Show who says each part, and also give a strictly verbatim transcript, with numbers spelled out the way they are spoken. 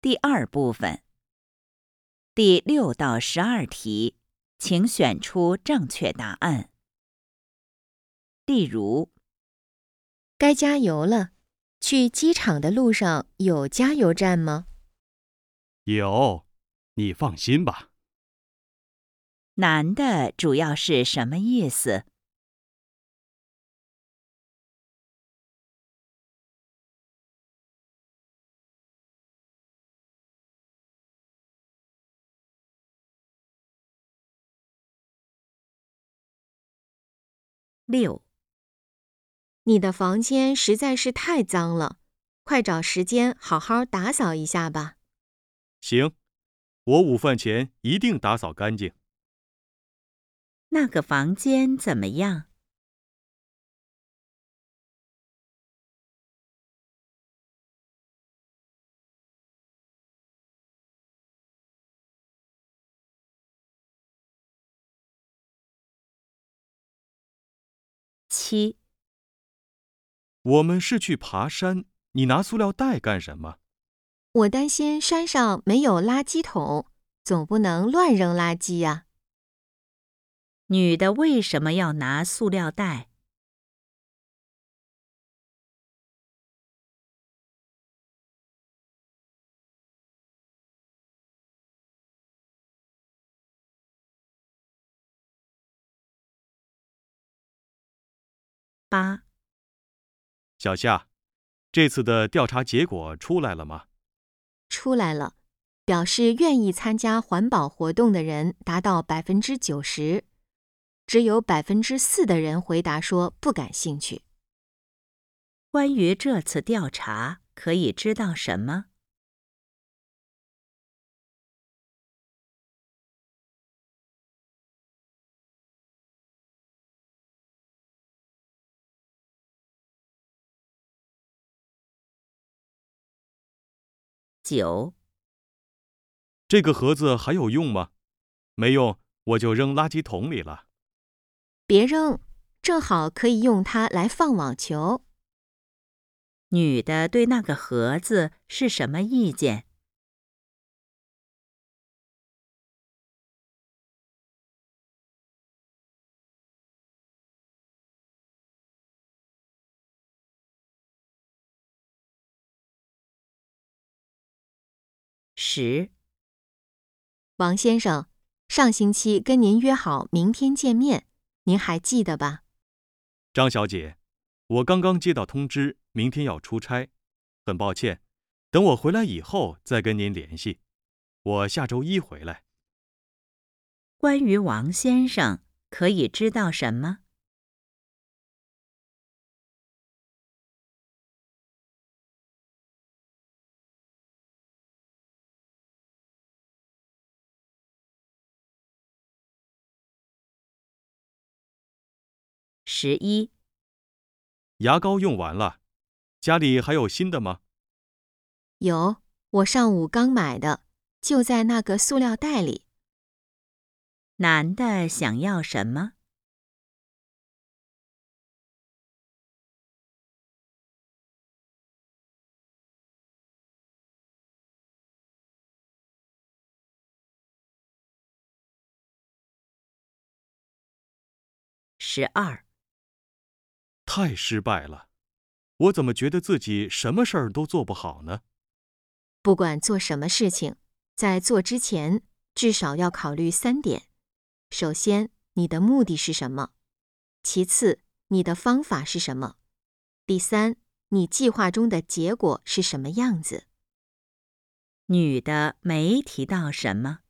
Speaker 1: 第二部分，第六到十二题，请选出正确答案。例如，
Speaker 2: 该加油了。去机场的路上有加油站吗？
Speaker 3: 有，你放心吧。
Speaker 1: 难的主要是什么意思？六，
Speaker 2: 你的房间实在是太脏了，快找时间好好打扫一下吧。
Speaker 3: 行，我午饭前一定打扫干净。
Speaker 1: 那个房间怎么样？七，
Speaker 3: 我们是去爬山，你拿塑料袋干什么？
Speaker 2: 我担心山上没有垃圾桶，总不能乱扔垃圾呀。
Speaker 1: 女的为什么要拿塑料袋？八，
Speaker 3: 小夏，这次的调查结果出来了吗？
Speaker 2: 出来了，表示愿意参加环保活动的人达到百分之九十，只有百分之四的人回答说不感兴趣。
Speaker 1: 关于这次调查，可以知道什么？九，
Speaker 3: 这个盒子还有用吗？没用，我就扔垃圾桶里了。
Speaker 2: 别扔，正好可以用它来放网球。
Speaker 1: 女的对那个盒子是什么意见？十，
Speaker 2: 王先生，上星期跟您约好明天见面，您还记得吧？
Speaker 3: 张小姐，我刚刚接到通知，明天要出差，很抱歉，等我回来以后再跟您联系。我下周一回来。
Speaker 1: 关于王先生，可以知道什么？十一，
Speaker 3: 牙膏用完了，家里还有新的吗？
Speaker 2: 有，我上午刚买的，就在那个塑料袋里。
Speaker 1: 男的想要什么？十二，
Speaker 3: 太失败了，我怎么觉得自己什么事儿都做不好呢？
Speaker 2: 不管做什么事情，在做之前至少要考虑三点：首先，你的目的是什么？其次，你的方法是什么？第三，你计划中的结果是什么样子？
Speaker 1: 女的没提到什么？